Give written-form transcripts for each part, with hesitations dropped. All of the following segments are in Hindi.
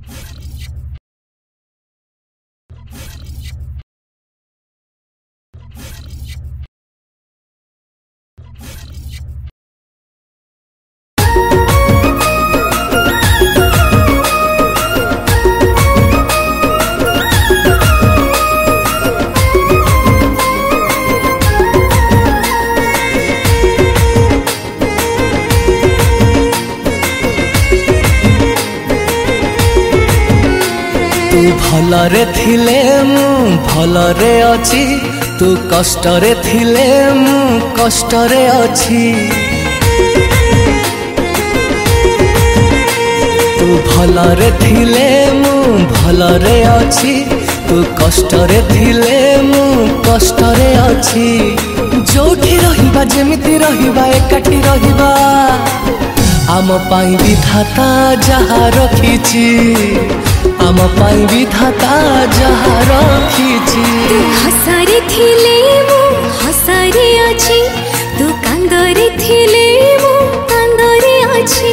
तू भलरे थिले मु भलरे अछि तू कष्टरे थिले मु कष्टरे अछि तू भलरे थिले मु भलरे अछि तू कष्टरे थिले मु कष्टरे अछि जोठी रहिबा जेमिति रहिबा एकाठी रहिबा आम पाई विधाता जहा रखिछि आम पाई विधाता जहा रखिछि तू हसारे थिले मु हसारे अछि तू कांदरे थिले मु कांदरे अछि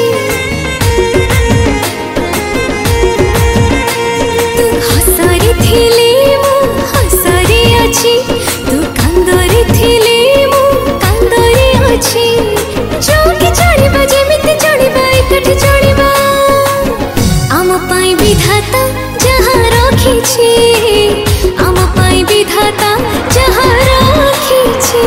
तू हसारे थिले मु हसारे अछि तू कांदरे थिले मु कांदरे अछि जोगी चढ़िबा जेमिति चढ़िबा एकाठी चढ़िबा आम पाई विधाता जहा रखिछि आम पाई विधाता जहा रखिछि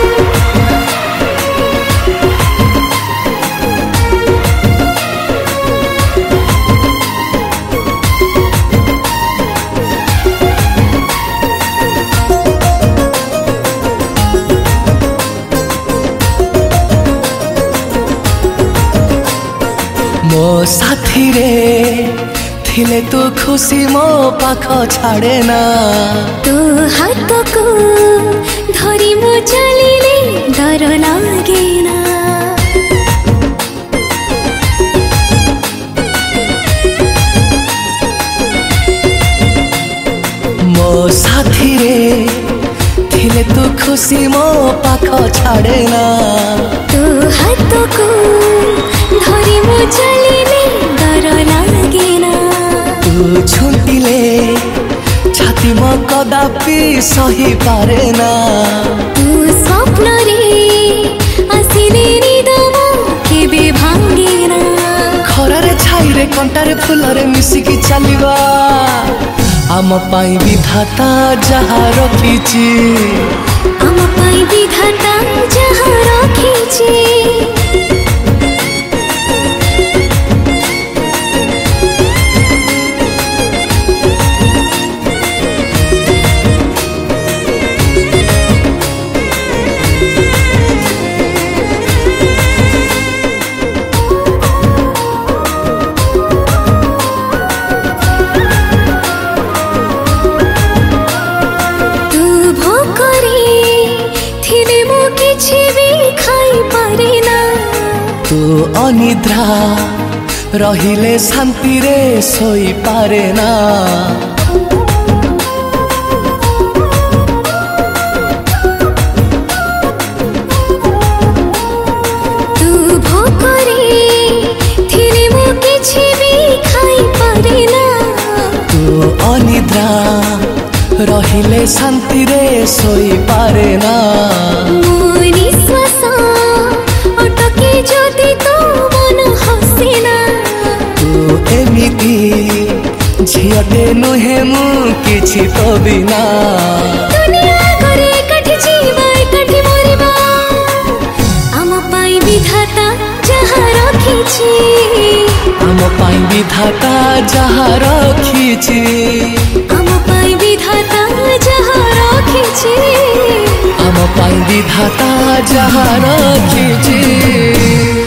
मो साथी रे थिले तू खुशी मो पाख छाड़े ना तो हाथ को धरी मो चलिले डर लागे ना मो साथी रे थिले तू खुशी मो पाख छाड़े ना तो हाथ को धरी मो चलिले डर लागे ना तू छुटिले छाती मो कदापि सही पारे ना तू स्वप्न रे आसिले निदम केबे भांगे ना खरारे छाई रे कंटारे फुलरे मिसिकी चलिबा आम पाई विधाता जहा रखिछि आम पाई विधाता जहा रखिछि तू अनिद्रा रहिले शांति रे सोई पारे ना तू भोकरे थिले मो किछि भी खाई पारे ना तू अनिद्रा रहिले शांति रे सोई पारे ना मोरी श्वास अटके जदि तो मन हसेना तू एमिति झियटे नुहे मु किछि तो बिना दुनिया करे एकाठी जीवा एकाठी मरिबा आम पाई विधाता जहा रखिछि आम पाई विधाता जहा रखिछि आम पाई विधाता जहा रखिछि आम पाई विधाता जहा रखिछि।